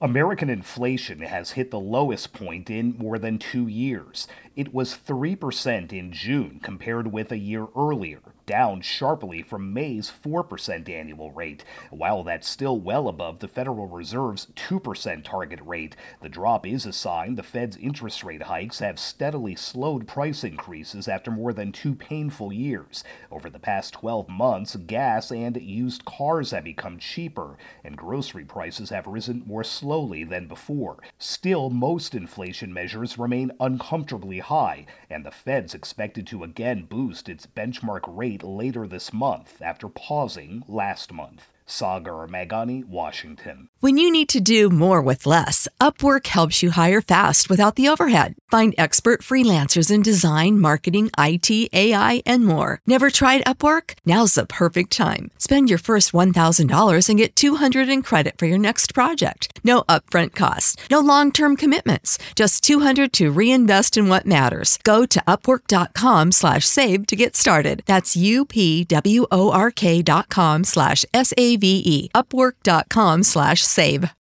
American inflation has hit the lowest point in more than 2 years. It was 3% in June compared with a year earlier, down sharply from May's 4% annual rate. While that's still well above the Federal Reserve's 2% target rate, the drop is a sign the Fed's interest rate hikes have steadily slowed price increases after more than 2 painful years. Over the past 12 months, gas and used cars have become cheaper, and grocery prices have risen more slowly than before. Still, most inflation measures remain uncomfortably high, and the Fed's expected to again boost its benchmark rate later this month after pausing last month. Sagar Meghani, Washington. When you need to do more with less, Upwork helps you hire fast without the overhead. Find expert freelancers in design, marketing, IT, AI, and more. Never tried Upwork? Now's the perfect time. Spend your first $1,000 and get $200 in credit for your next project. No upfront cost, no long-term commitments, just $200 to reinvest in what matters. Go to upwork.com/save to get started. That's UPWORK.com/SAVE. Upwork.com/save.